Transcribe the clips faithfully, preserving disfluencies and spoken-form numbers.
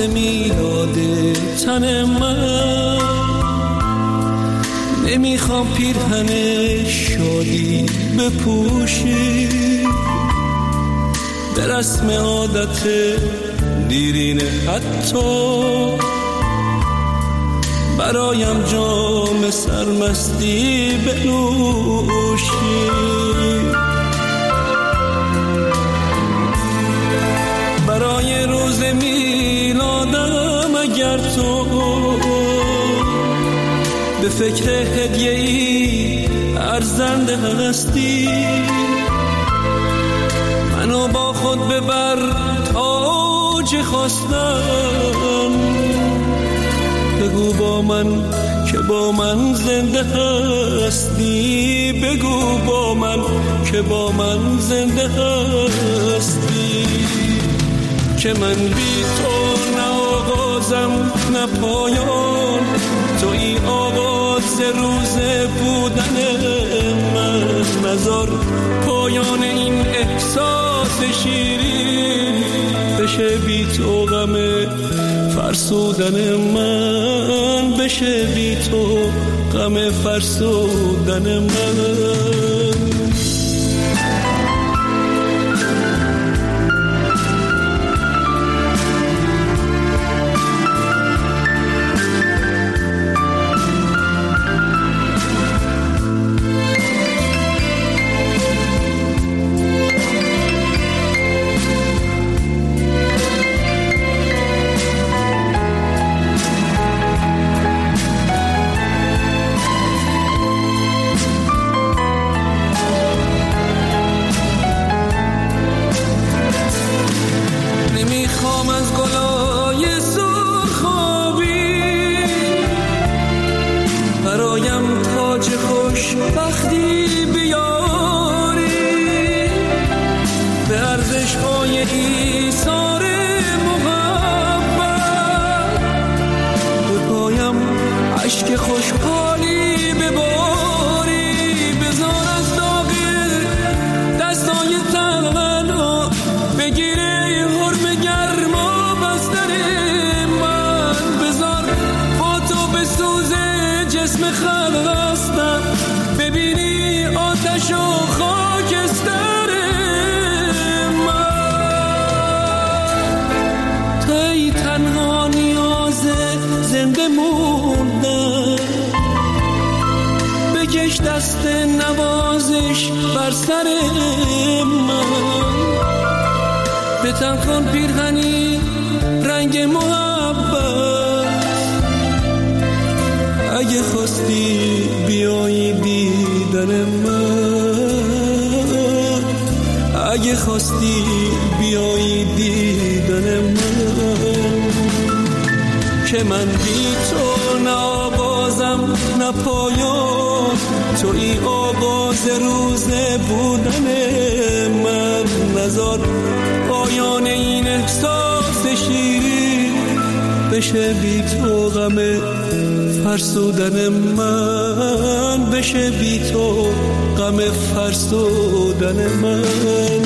میلاد تن من، نمیخوام پیرهن شادی بپوشی، به رسم عادت دیرینه حتی برایم جام سرمستی بنوشی. برای روز میلادم اگر تو به فکر هدیه‌ای ارزنده هستی، منو با خود ببر تاج خواستم، بگو با من که با من زنده هستی، بگو با من که با من زنده هستی. که من بی تو نه آغازم نه پایان، توی آغاز روز بودن من، نذار پایان این احساس شیرین بشه بی تو غم فرسودن من، بشه بی تو غم فرسودن من. دست نوازش بر سر من، به تن کن پیرهنی رنگ محبت، اگه خواستی بیایی دیدن من، اگه خواستی بیایی دیدن من. که من بی تو نه آغازم نه پایان، توی آغاز روز بودن من، نذار پایان این احساس شیرین بشه بی تو غم فرسودن من، بشه بی تو غم فرسودن من.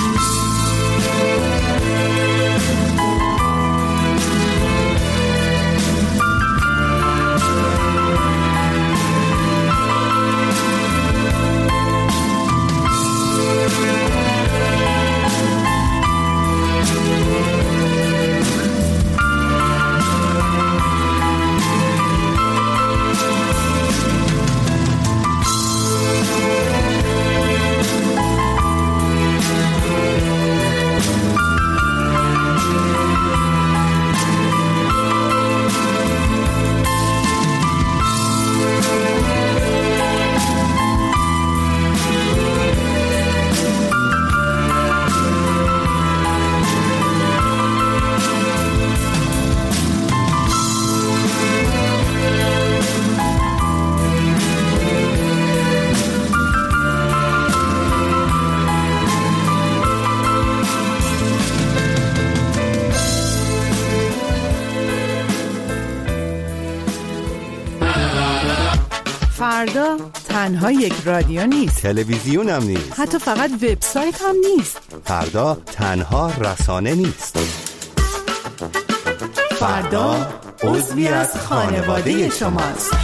فردا تنها یک رادیو نیست، تلویزیون هم نیست، حتی فقط وبسایت هم نیست. فردا تنها رسانه نیست. فردا عضوی از خانواده شماست.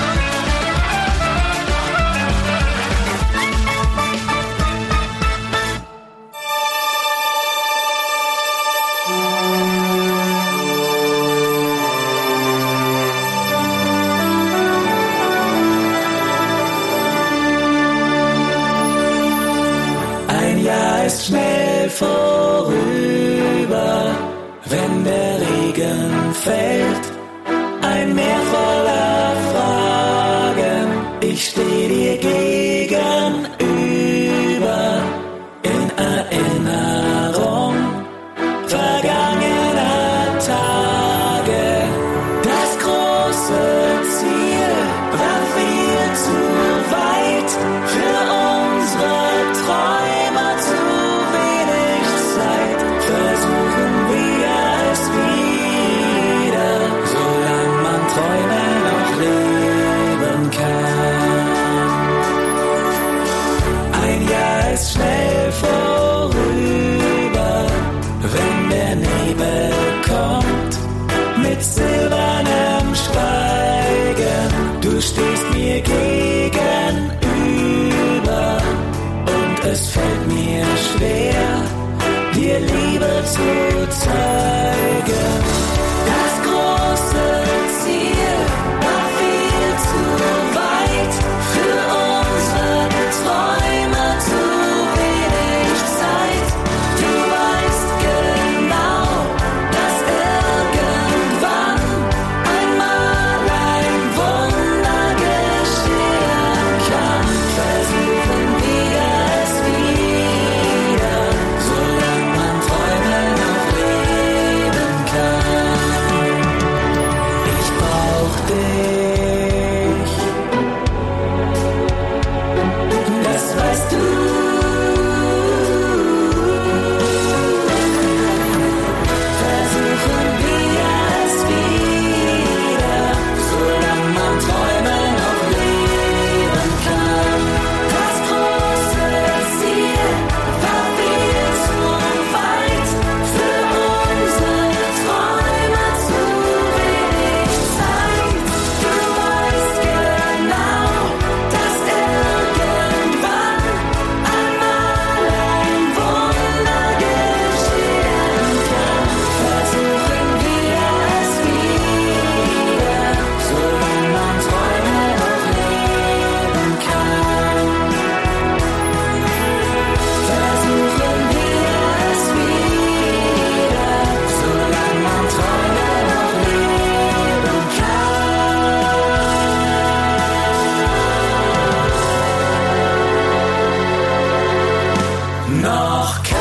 Schnell vorüber, wenn der Regen fällt, ein Meer voller Fragen, ich steh dir gegenüber, in Erinnerung vergangener Tage, das große Ziel war viel zu weit für unsere Träume zu versuchen wir es wieder, solange man Träume noch leben kann. Ein Jahr ist schnell vorüber, wenn der Nebel kommt, mit silbernem Schweigen. Du stehst mir gegenüber und es fällt mir schwer, dir Liebe zu zeigen. Das große Ziel war viel zu weit, für unsere Träume zu wenig Zeit. Du weißt genau, dass irgendwann einmal ein Wunder geschehen kann. Versuchen wir es wieder, solange man Träume noch leben kann. Ich brauch dich, das weißt du. Versuchen wir es wieder, solange man Träume noch leben kann. Das große Ziel war viel zu weit, für unsere Träume zu wenig Zeit. Du weißt genau, dass irgendwann einmal ein Wunder geschehen kann. Versuchen wir es wieder, solange man Träume noch leben kann. Versuchen wir es wieder, solange man Träume noch leben kann. Noch kann.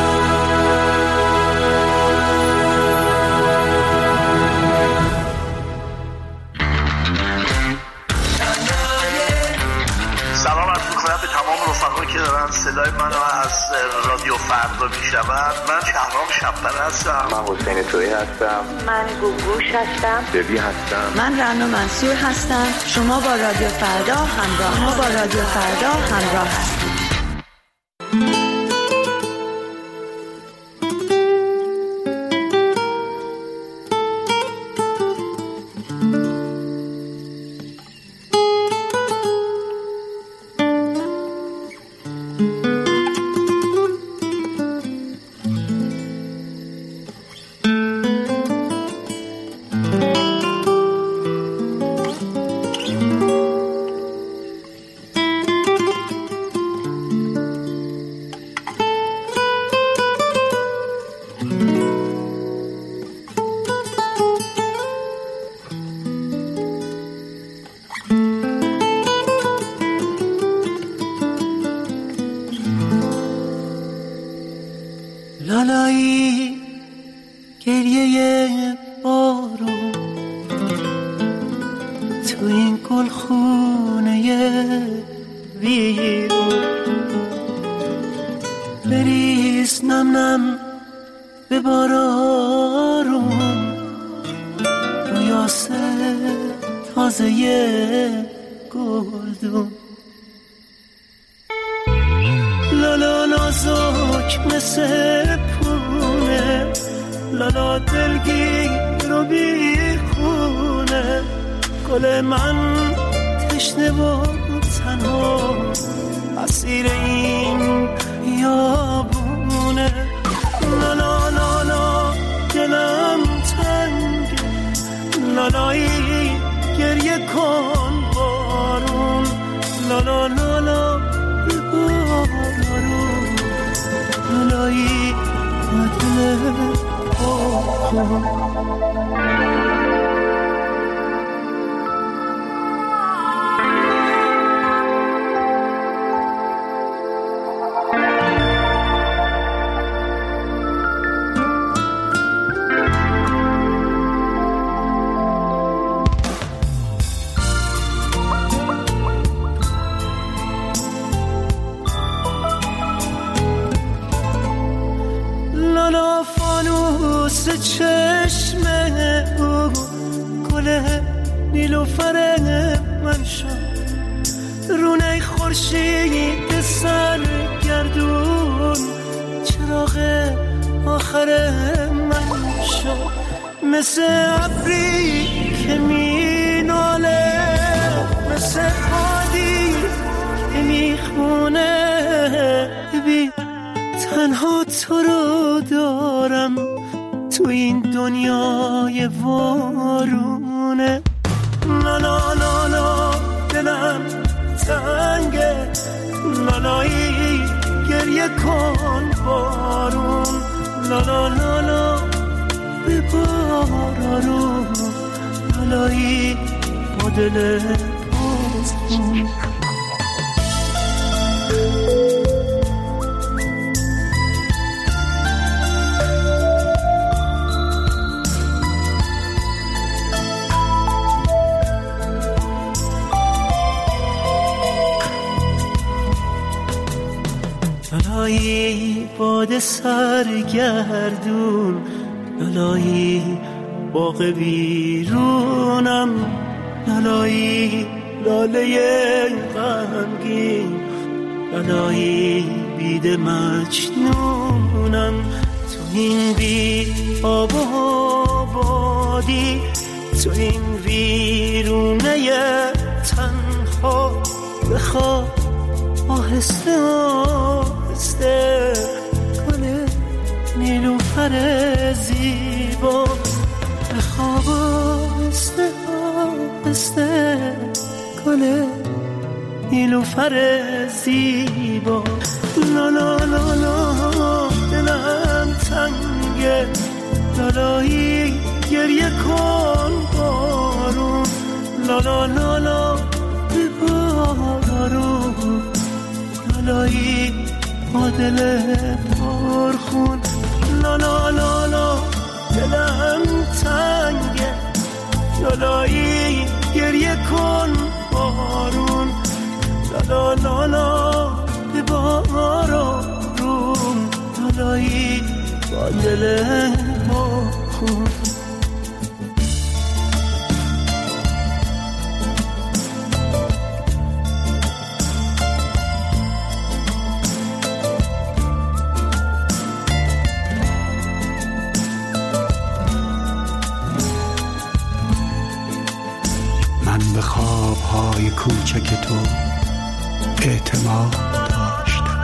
سلام عرض می‌کنم به تمام رفقایی که دارن صدای منو از رادیو فردا میشنون. من شهرام شب‌پره هستم. من حسین تویی هستم. من گوگوش هستم. ببی هستم. من رنا منصور هستم. شما با رادیو فردا همراه شما با رادیو فردا همراه هستید. لالایی گریه بارون تو این گلخونه ویرون، بریز نم نم به بارارون، رویاسه تازه گلدون. لالا نازک مثل پونه، لالا دلگیر و و بیخونه، گل من تشنه و تنها اسیر این یابونه. لالا لالا دلم تنگه، لالایی گریه کن بارون، لالا لالا بارون، لالایی دل کن. چشمه او گل نیلوفر من شد، رونه خورشید سرگردون چراغ آخر من شد، مثل ابری که می ناله، مثل بادی که می خونه. ببین تنها تو رو دارم تو این دنیای وارونه. لالا لالا دلم تنگه، لالایی گریه کن بارون، لالا لالا ببارارون، لالایی با دل بازون. لالایی باد سرگردون، لالایی باغ بیرونم، لالایی لاله غمگین، لالایی بید مجنونم. تو این بی آب و بادی، تو این ویرونه تنها، بخواه آهسته آهسته گل نیلوفر زیبا، بخواب آهسته آهسته گل نیلوفر زیبا. لالا لالا دلم تنگه، لالایی گریه کن بارون، لالا لالا ببارون، لالایی با دل پرخون. لالا لالا دلم تنگه، لالایی گریه کن بارون، لالا لالا ببارون، لالایی با دل پرخون. به خوابهای کوچک تو اعتماد داشتم،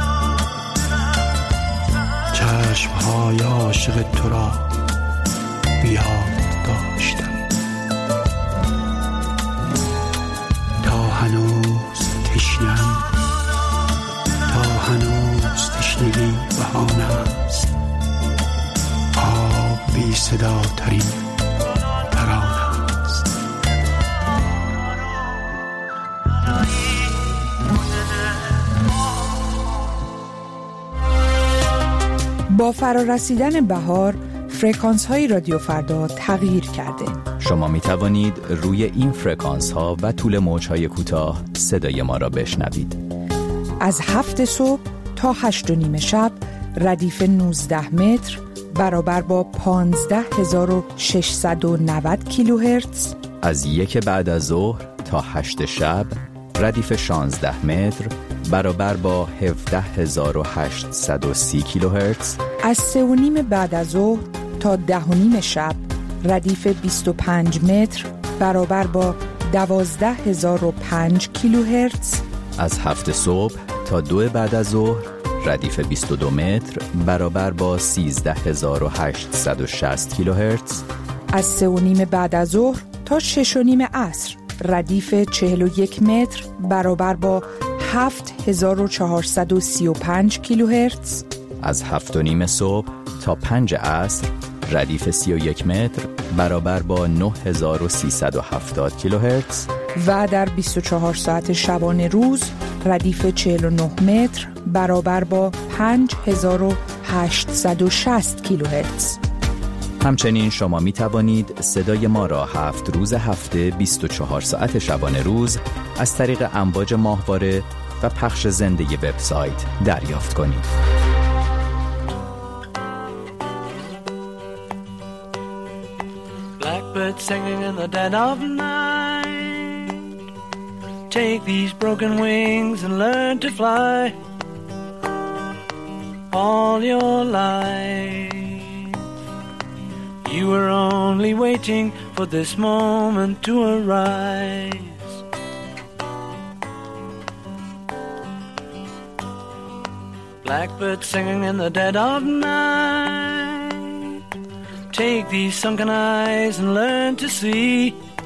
چشمهای عاشق تو را بیاد داشتم، تا هنوز تشنم، تا هنوز تشنگی بهانه است، آب بی صدا ترین ترانه. با فرارسیدن بهار، فرکانس های رادیو فردا تغییر کرده. شما می توانید روی این فرکانس ها و طول موج های کوتاه صدای ما را بشنوید. از هفت صبح تا هشت و نیم شب ردیف نوزده متر برابر با پانزده هزار و ششصد و نود کیلوهرتز. از یک بعد از ظهر تا هشت شب ردیف شانزده متر برابر با هفده هزار و هشتصد و سی کیلوهرتز. از سه و نیم بعد از ظهر تا ده و نیم شب ردیف بیست و پنج متر برابر با دوازده هزار و پنج کیلوهرتز. از هفت صبح تا دو بعد از ظهر ردیف بیست و دو متر برابر با سیزده هزار و هشتصد و شصت کیلوهرتز. از سه و نیم بعد از ظهر تا شش و نیم عصر ردیف چهل و یک متر برابر با هفت هزار و چهارصد و سی و پنج کیلوهرتز. از هفت و نیم صبح تا پنج عصر ردیف سی و یک متر برابر با نه هزار و سیصد و هفتاد کیلوهرتز. و در بیست و چهار ساعت شبانه روز ردیف چهل و نه متر برابر با پنج هزار و هشتصد و شصت کیلوهرتز. همچنین شما می توانید صدای ما را هفت روز هفته بیست و چهار ساعت شبانه روز از طریق امواج ماهواره و پخش زنده وبسایت دریافت کنید. Blackbird singing in the dead of night. Take these broken wings and learn to fly. All your life you were only waiting for this moment to arise. Blackbird singing in the dead of night. Take these sunken eyes and learn to see.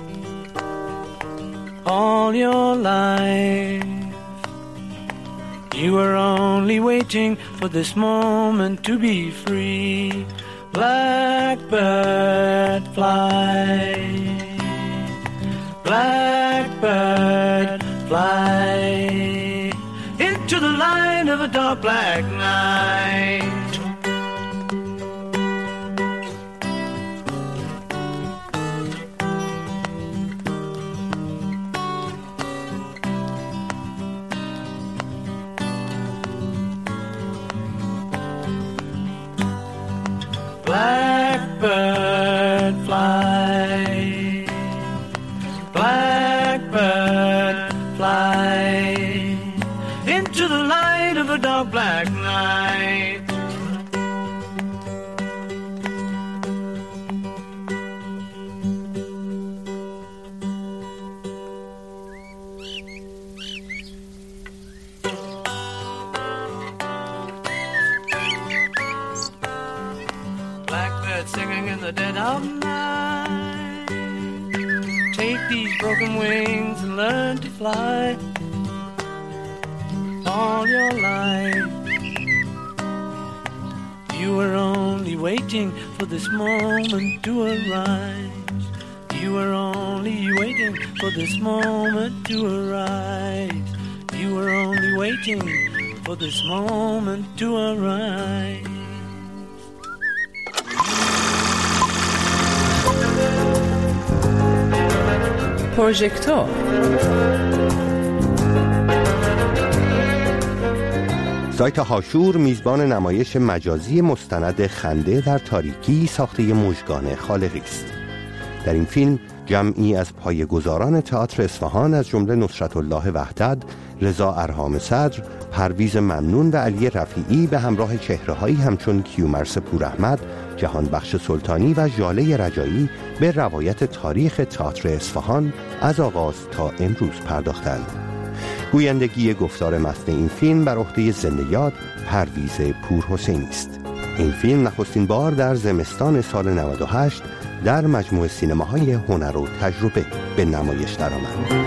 All your life you were only waiting for this moment to be free. Blackbird fly, blackbird fly into the light of a dark black night. Blackbird fly, blackbird fly into the light of a dark black night. Singing in the dead of night. Take these broken wings and learn to fly. All your life you were only waiting for this moment to arise. You were only waiting for this moment to arise. You were only waiting for this moment to arise. پروژکتور سایت هاشور میزبان نمایش مجازی مستند خنده در تاریکی ساخته مژگان خالقی است. در این فیلم جمعی از پایه‌گذاران تئاتر اصفهان از جمله نصرت الله وحدت، رضا ارهام صدر، پرویز ممنون و علی رفیعی به همراه چهره‌هایی همچون کیومرث پوراحمد، جهانبخش سلطانی و ژاله رجایی به روایت تاریخ تئاتر اصفهان از آغاز تا امروز پرداختند. گویندگی گفتار متن این فیلم بر عهده زنده یاد پرویز پورحسینی است. این فیلم نخستین بار در زمستان سال نود و هشت در مجموعه سینماهای هنر و تجربه به نمایش درآمد.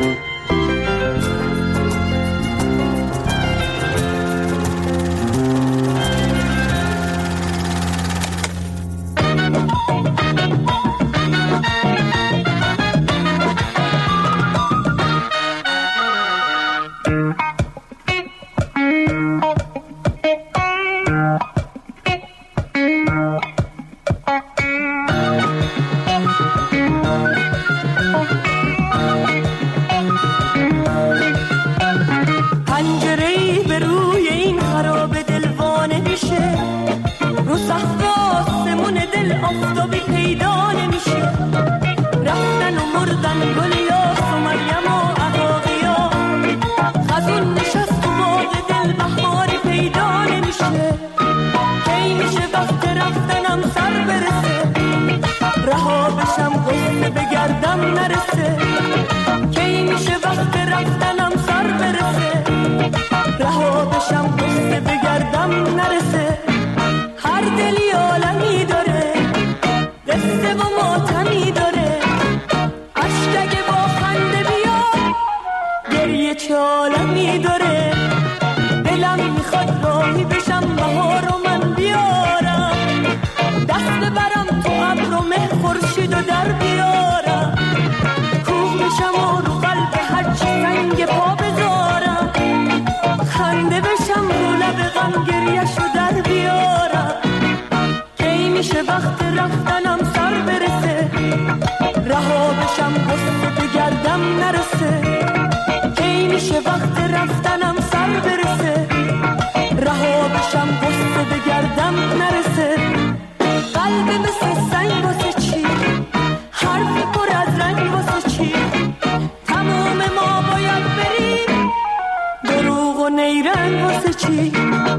بشم غصه بگردم نرسه، کی میشه وقت رفتنم سر برسه، رها بشم غصه بگردم نرسه. هر دلی عالمی داره، قصه و ماتمی داره، عشق اگه با خنده بیاد گریه چه عالمی داره. دلم میخواد راهی بشم بهار و من بیارم، دست ببرم تو ابر و مه خورشید و در بیارم، کوه بشم و رو قلب هرچی سنگ پا بذارم، خنده بشم رو لب غم گریه‌شو در بیارم. کی میشه وقت رفتنم سر برسه، رها بشم غصه بگردم نرسه، کی میشه وقت رفتنم سر برسه، رها بشم غصه بگردم نرسه. قلب مثل سنگ واسه چی، حرف پر از رنگ واسه چی، تمام ما باید بریم، دروغ و نیرنگ واسه چی.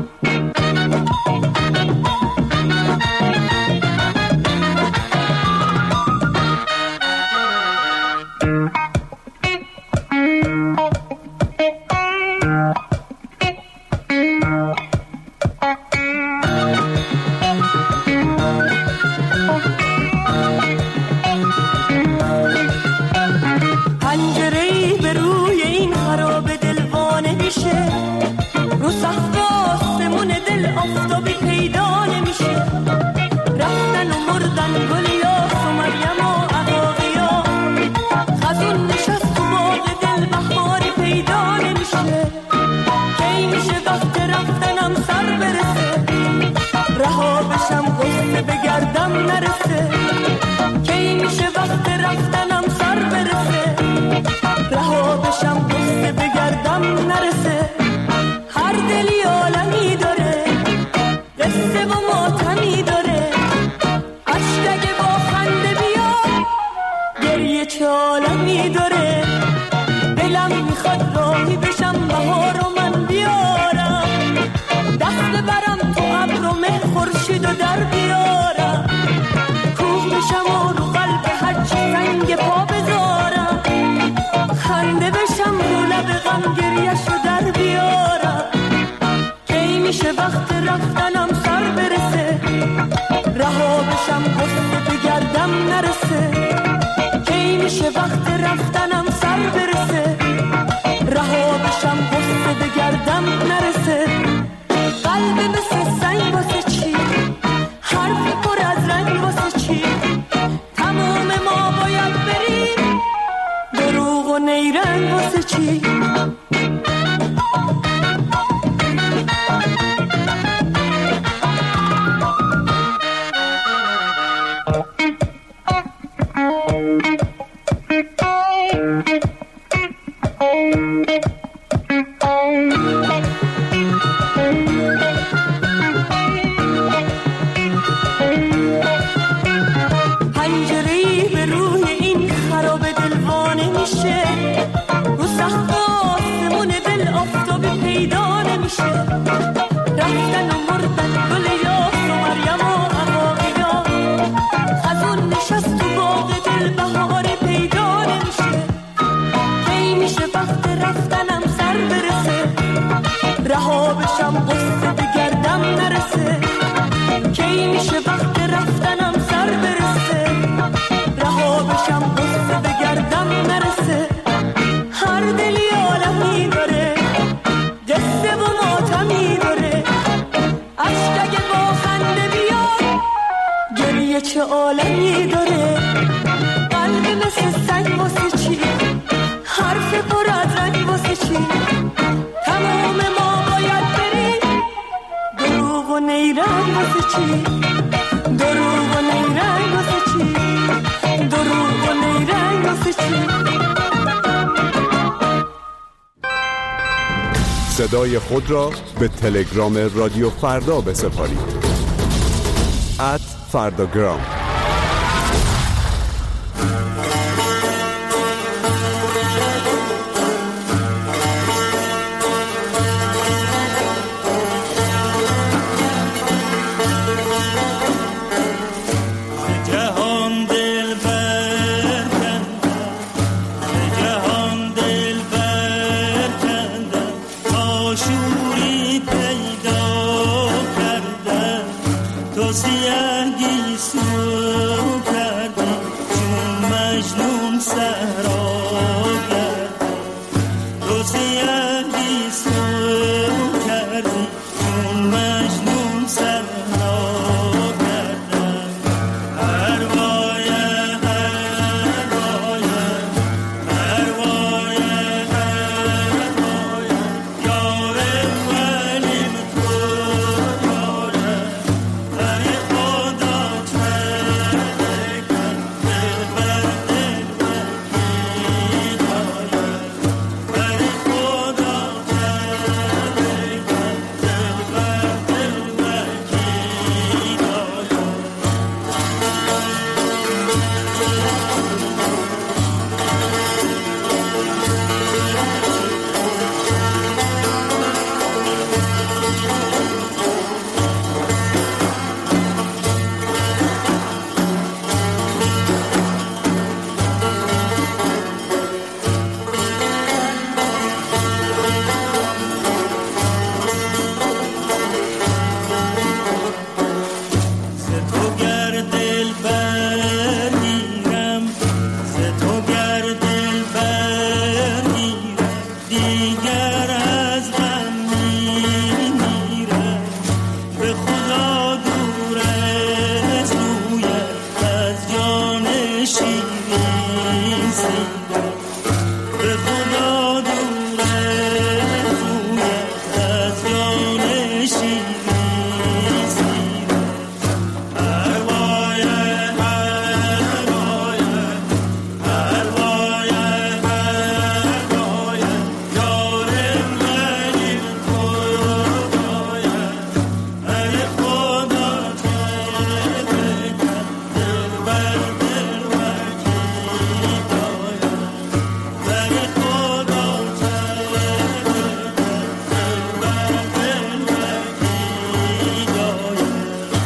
صدای خود را به تلگرام رادیو فردا بسپارید. ات فرداگرام. جهان دل مجنون صحرا گردم تو سیاهی سو کردی چون مجنون صحرا گردم هر وایه هر وایه هر وایه هر وایه یار ولیم تو یاره ای خدا چه کن دل بر دل وکی داره ای خدا چه کن دل بر دل وکی داره ز تو گر دل برگیرم ز تو گر دل برگیرم دیگر از غم میمیرم به خدا دور از رویت از جان شیرین سیرم به خدا دور از رویت از جان شیرین سیرم هر وایه هر وایه هر وایه هر وایه یار ولیم تو یاره ای خدا چه کن دل بر دل وکی داره ای خدا چه کن دل بر دل وکی داره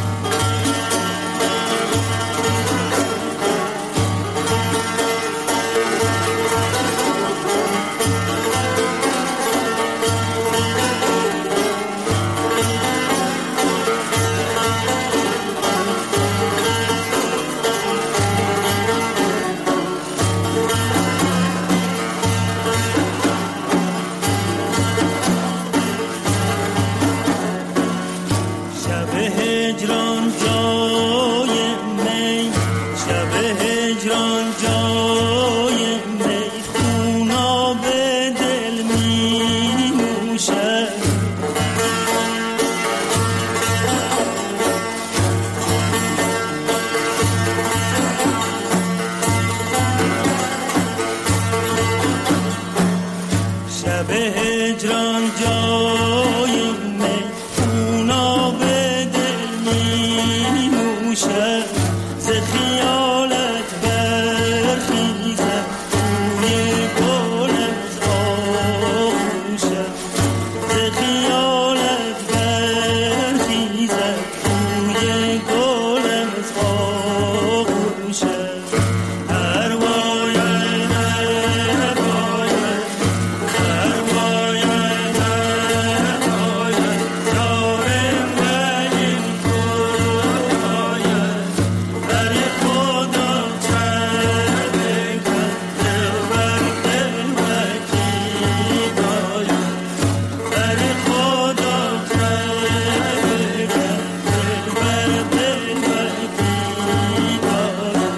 شب هجران جای می شب هجران جای می خونا به دل می نوشد شب هجران جای می خونا به دل می نوشد ز خیالت برخیزم بوی گل از آغوشم ز خیالت برخیزم بوی گل از آغوشم هر وایه هر وایه هر وایه هر وایه یار ولیم تو یاره ای خدا چه کن دل بر دل وکی داره ای خدا چه کن دل بر دل وکی داره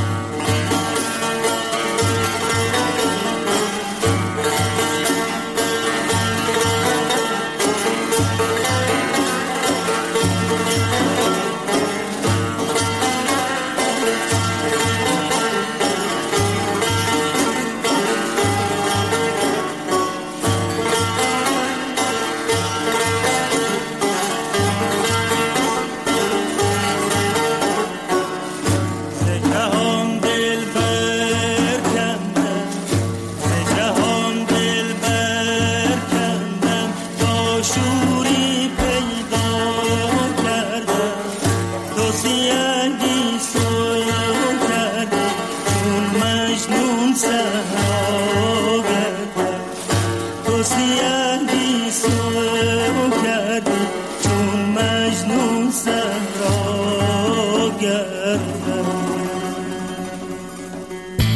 ز جهان دل برکندم ز جهان دل برکندم تا شوری پیدا کردم تو سیاهی سو کردی چون مجنون صحرا گردم تو سیاهی سو کردی چون مجنون صحرا گردم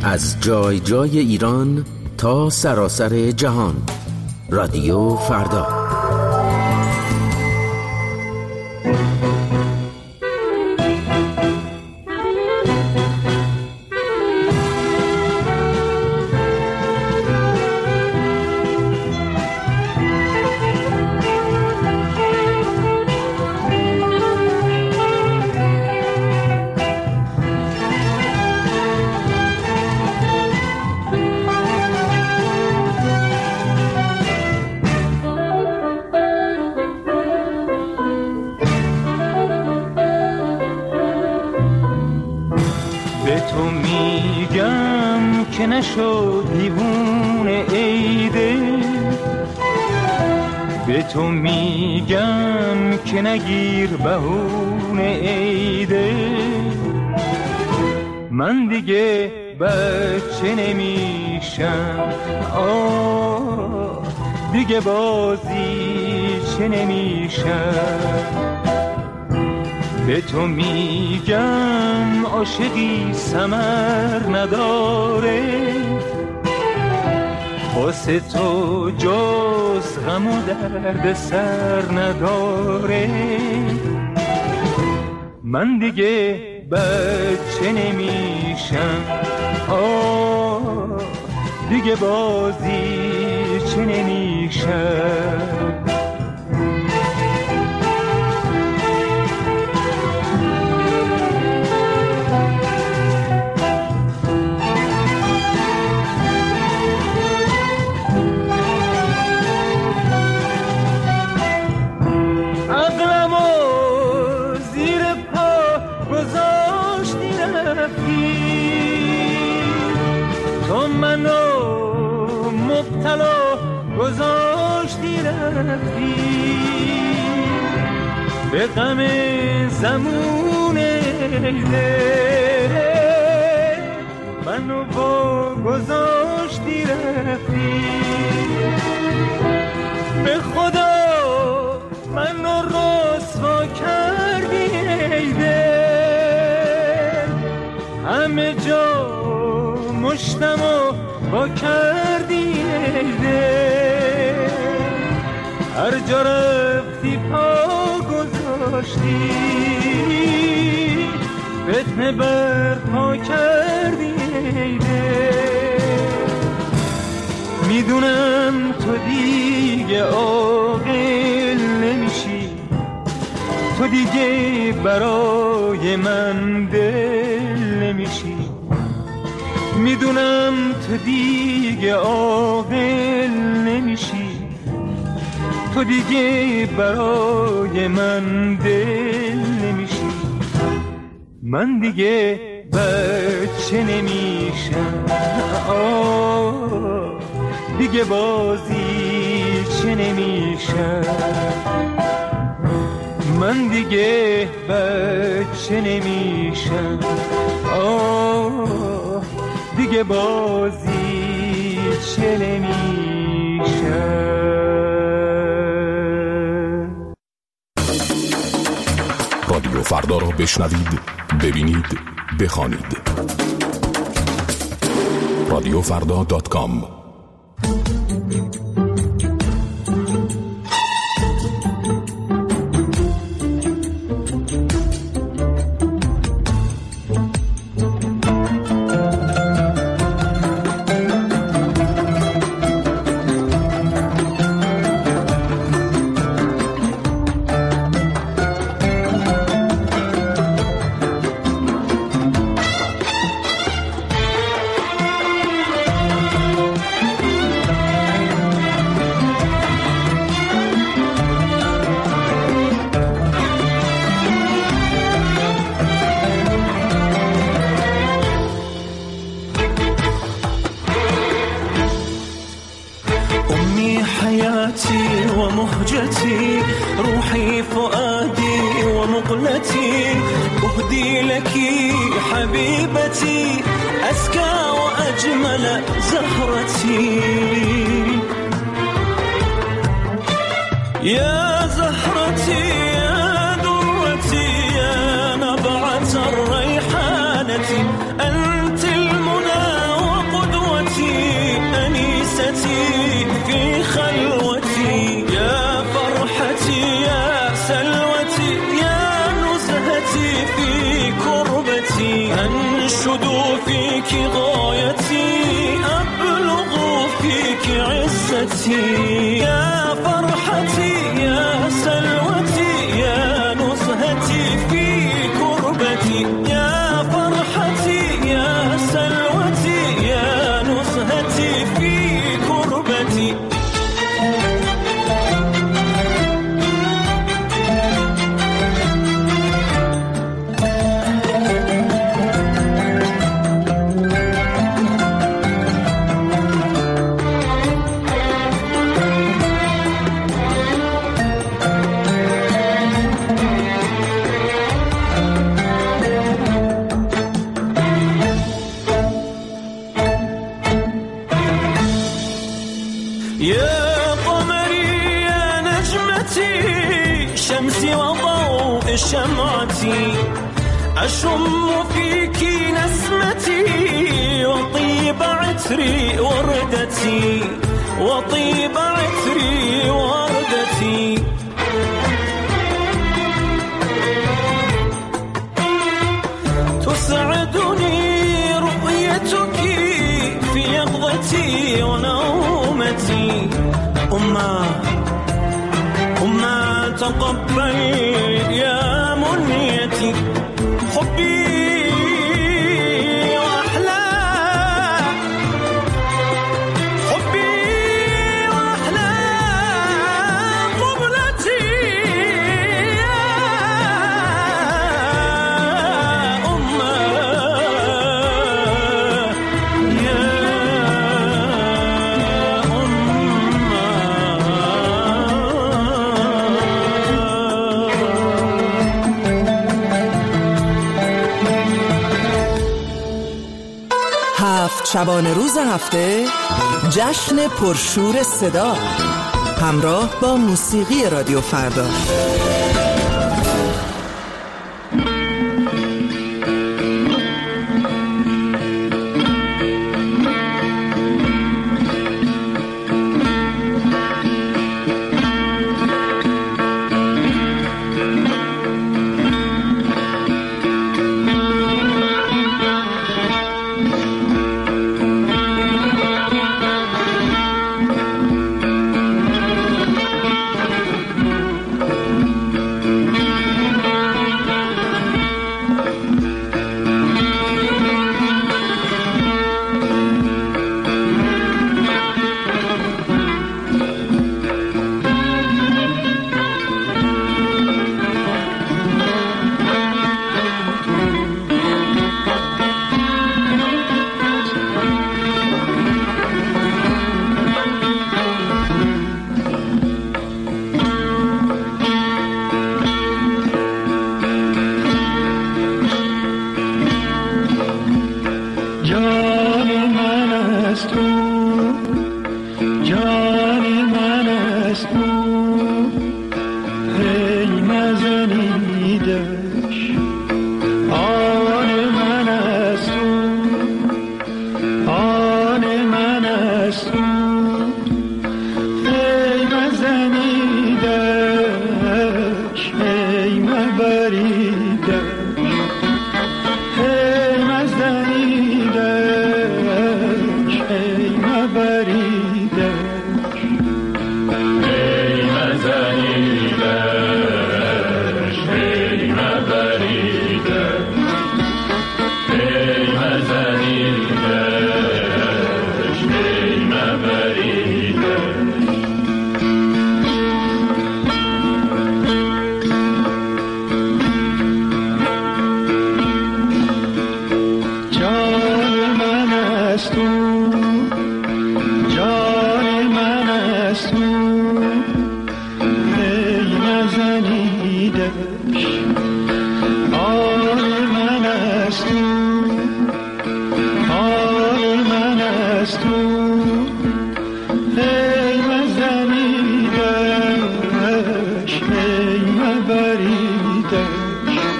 از جای جای ایران تا سراسر جهان. رادیو فردا. نشد دیوونه ایده، به تو میگم که نگیر بهونه ایده. من دیگه بچه نمیشم، آه دیگه بازی چه نمیشم. به تو میگم عاشقی ثمر نداره، واسه تو جز غم و درد سر نداره. من دیگه بچه نمیشم، آه دیگه بازی چه نمیشم. مبتلا گذاشتی رفتی، به غم زمون ایده منو با گذاشتی رفتی. به خدا منو رسوا کردی ایده، همه جا مشتمو با کردی ایده. هر جا رفتی پا گذاشتی، فتنه بر پا کردی ایده. میدونم تو دیگه عاقل نمیشی، تو دیگه برای من دل نمیشی. میدونم تو دیگه عاقل نمیشی، تو دیگه برای من دل نمیشی. من دیگه بچه نمیشم، آه دیگه بازی چه نمیشم. من دیگه بچه نمیشم، آه دیگه بازی چه نمیشم. رادیو فردا رو بشنوید، ببینید، بخوانید. رادیو فردا دات کام. ومهجتي روحي فؤادي ومقلتي أهدي لك حبيبتي أزكى وأجمل زهرتي يا زهرتي يا درتي يا نبعة الريحانة أنت المنى أبدو فيك غايتي أبلغ فيك عزتي يا فرحتي يا سلوتي يا نزهتي في كربتي يا فرحتي يا سلوتي يا نزهتي في كربتي شمعتي أشم فيك نسمتي وطيب عطري وردتي وطيب عطري وردتي تسعدني رؤيتك في يقظتي ونومتي أمّا أمّا تقبل يا منيتي حبي وأحلى حبي وأحلى قبلتي يا أمّا يا شبانه روز هفته جشن پرشور صدا همراه با موسیقی رادیو فردا.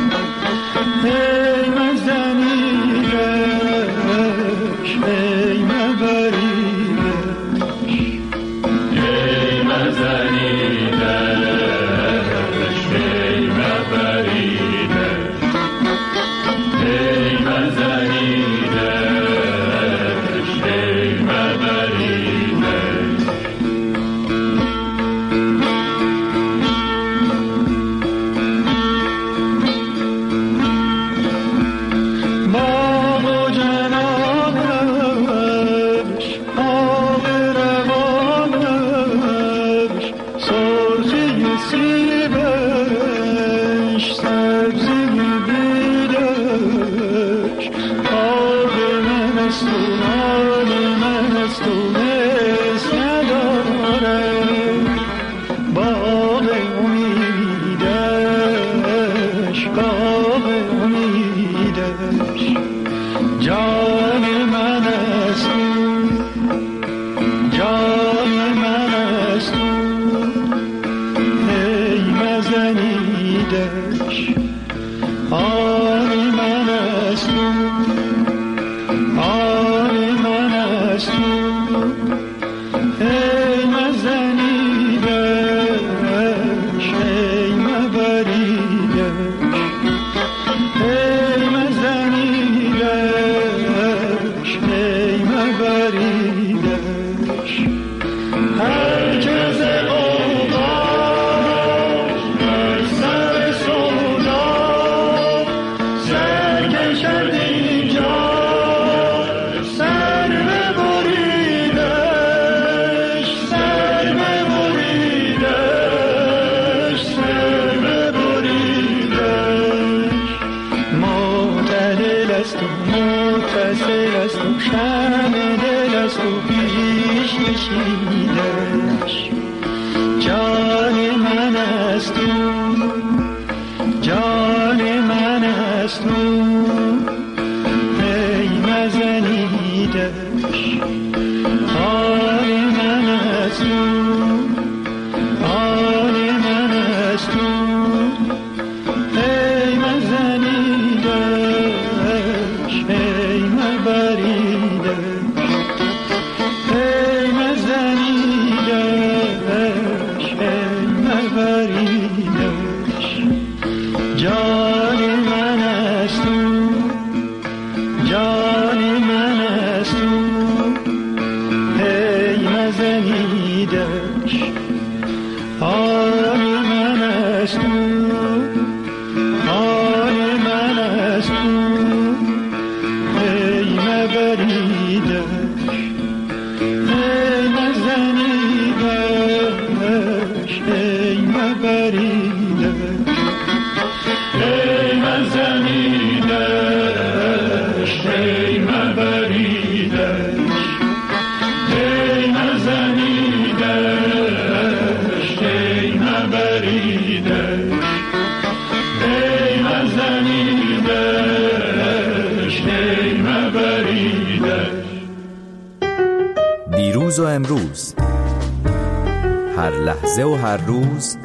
Hey, است و حال من است و حس نداره باغ امیدش باغ امیدش جان من است جان من است هی مزنیدش آن من است آن من است هی مزنیدش هی مبریدش هی مزنیدش هی مبریدش هر کس اوقاش در سر سودا سر کشد اینجا سر ببریدش سر ببریدش سر ببریدش معتدل است و متصل است و شمع دل است و پیش کشیدش جان من است او جان من است او هی مزنیدش آن من است او آن من است او هی مزنیدش هی مبریدش هی مزنیدش هی مبریدش جان من است او جان من است او هی مزنیدش آن من است او آن من است او هی مبریدش هی مزنیدش هی مبریدش هی مزنیدش هی مبریدش هی مزنیدش هی مبریدش هی مزنیدش هی مبریدش. دیروز و امروز، هر لحظه و هر روز،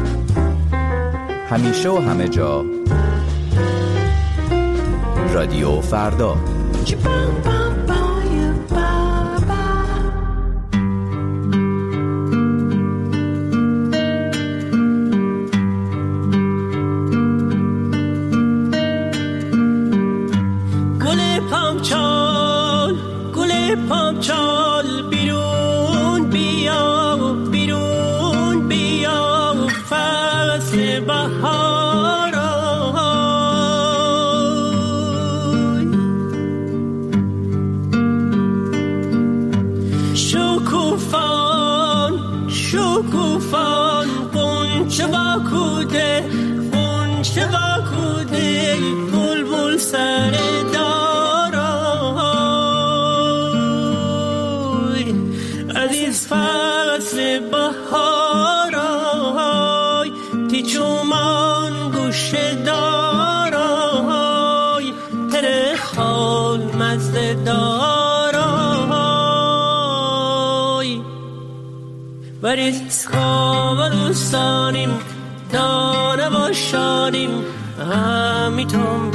همیشه و همه جا، رادیو فردا. گل پامچال گل پامچال بیرون بیا بیرون بیا فصل بهار شکوفان شکوفان غنچه با کوده غنچه با کوده بلبل سر دارای عزیز فصل بهارای تیچومان گوشه دارای هر خال مزده دارای بریز کامروسانیم دانه باشانیم همیتون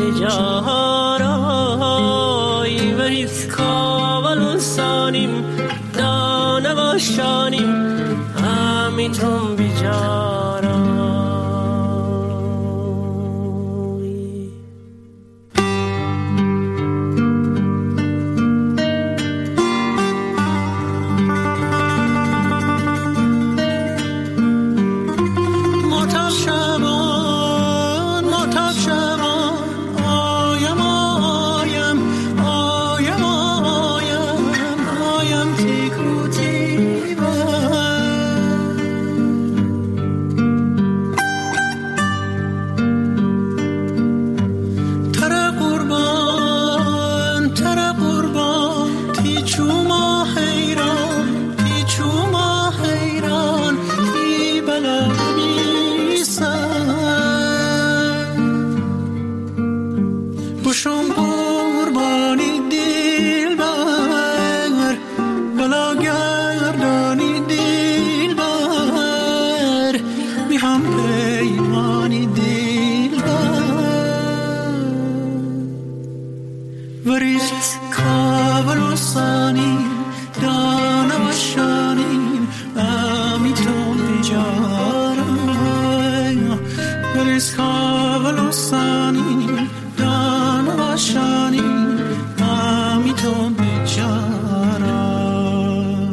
بجارای بریز کامروسانیم دانه باشانیم همیتون بجارای. kavalusanin dana vashanin amiton bijaran beres kavalusanin dana vashanin amiton bijaran.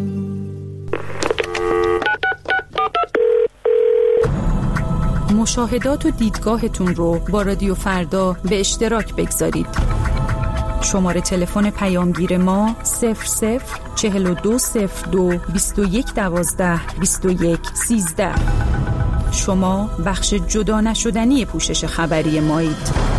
مشاهدات و دیدگاهتون رو با رادیو فردا به اشتراک بگذارید. شماره تلفن پیامگیر ما صفر صفر چهل و دو صفر دو بیست و یک دوازده بیست و یک سیزده. شما بخش جدا نشدنی پوشش خبری مایید.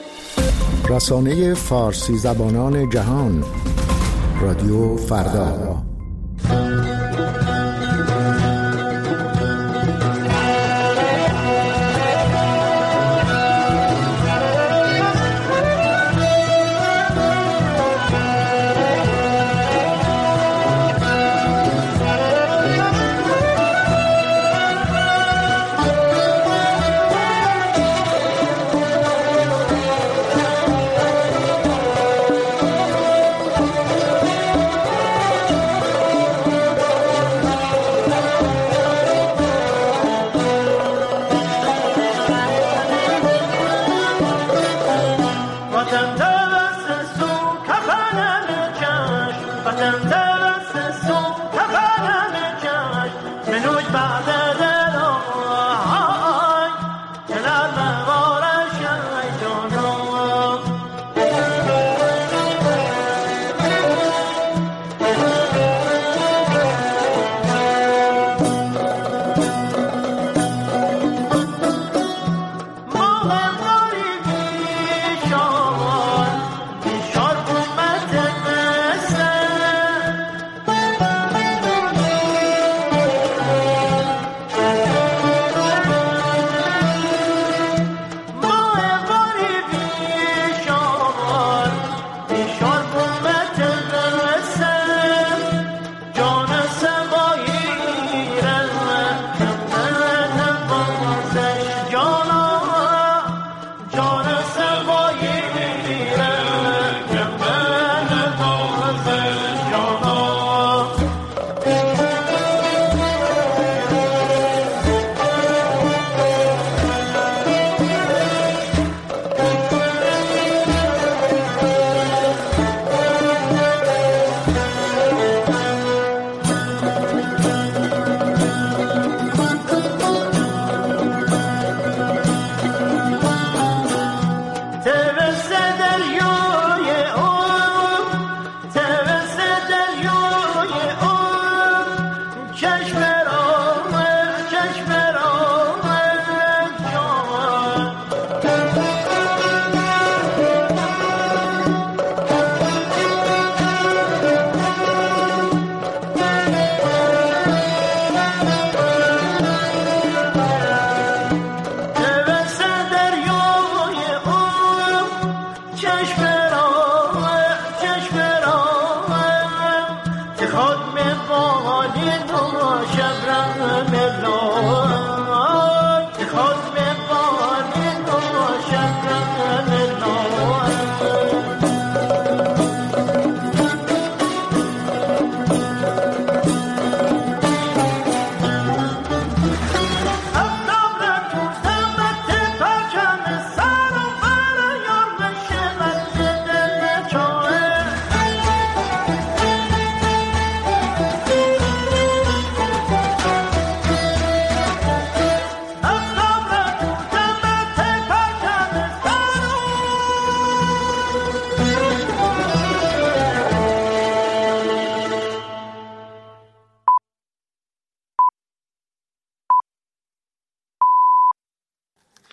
رسانه فارسی زبانان جهان رادیو فردا.